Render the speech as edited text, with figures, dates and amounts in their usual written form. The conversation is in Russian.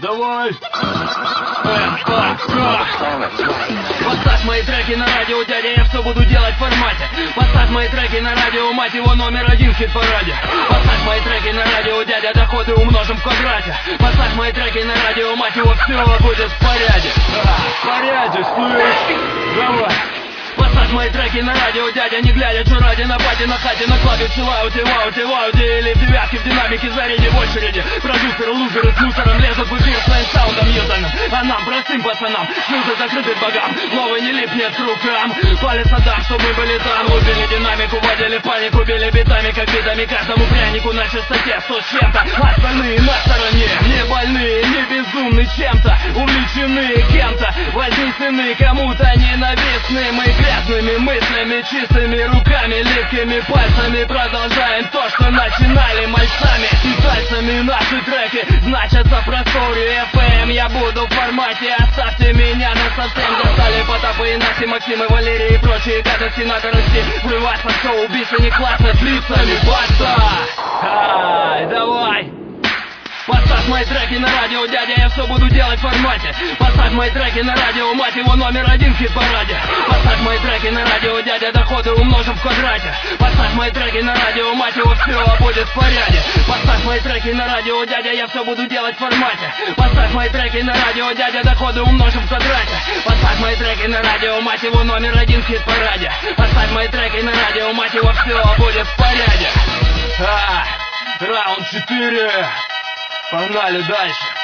Давай! Поставь мои треки на радио, дядя, я все буду делать в формате. Поставь мои треки на радио, мать его, #1 в хит-параде. Поставь мои треки на радио, дядя, доходы умножим в квадрате. Поставь мои треки на радио, мать его, все будет в порядке. В порядке, слышь? Давай! Поставь мои треки на радио, дядя, не глядя, что ради на пати, на хате, на клабе, в чиллауте, в ауте, или в девятке, в динамике, заряде, в очереди. Продюсеры, лузеры с мусором лезут в эфир своим саундом ютаным. А нам, простым пацанам, шлюзы закрыты богам, новый не липнет к рукам. Палец отдам, чтобы мы были там, убили динамику, водили панику, били битами, как битами, каждому прянику на частоте 100 с чем-то. Остальные на стороне, не больные, не безумны чем-то, увлечены кем-то, вознесены кому-то ненавистны. Мы грязными мыслями, чистыми руками, липкими пальцами продолжаем то, что начинали мальцами и пальцами. Наши треки значатся в просторе FM. Я буду в формате, оставьте меня на совсем. Достали Потапы и Наси, Максимы, Валерии и прочие гадости на короче. Врываться в шоу, убийство не классно с лицами. Баста! Ай, давай! Поставь мои треки на радио, дядя, я все буду делать в формате. Поставь мои треки на радио, мать его, #1 в хит-параде. Поставь мои треки на радио, дядя, доходы умножим в квадрате. Поставь мои треки на радио, мать его, все будет в порядке. Поставь мои треки на радио, дядя, я все буду делать в формате. Поставь мои треки на радио, дядя, доходы умножим в квадрате. Поставь мои треки на радио, мать его, #1 в хит-параде. Поставь мои треки на радио, мать его, все будет в порядке. Раунд 4. Погнали дальше.